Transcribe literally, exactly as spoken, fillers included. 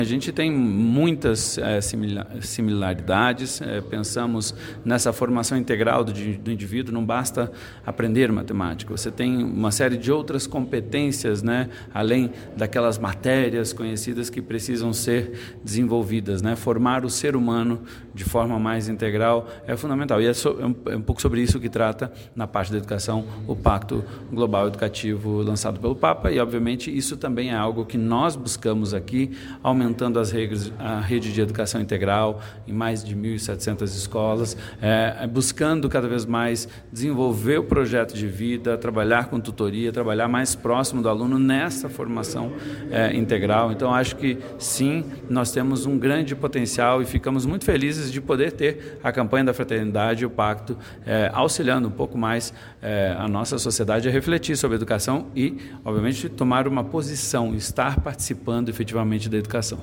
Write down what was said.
A gente tem muitas é, similaridades, é, pensamos nessa formação integral do, do indivíduo, não basta aprender matemática, você tem uma série de outras competências, né, além daquelas matérias conhecidas que precisam ser desenvolvidas, né? Formar o ser humano de forma mais integral é fundamental, e é, so, é, um, é um pouco sobre isso que trata, na parte da educação, o Pacto Global Educativo lançado pelo Papa, e obviamente isso também é algo que nós buscamos aqui, aumentando as regras, a rede de educação integral em mais de mil e setecentas escolas, é, buscando cada vez mais desenvolver o projeto de vida, trabalhar com tutoria, trabalhar mais próximo do aluno nessa formação é, integral. Então, acho que sim, nós temos um grande potencial e ficamos muito felizes de poder ter a campanha da fraternidade e o pacto é, auxiliando um pouco mais é, a nossa sociedade a refletir sobre a educação e, obviamente, tomar uma posição, estar participando efetivamente da educação.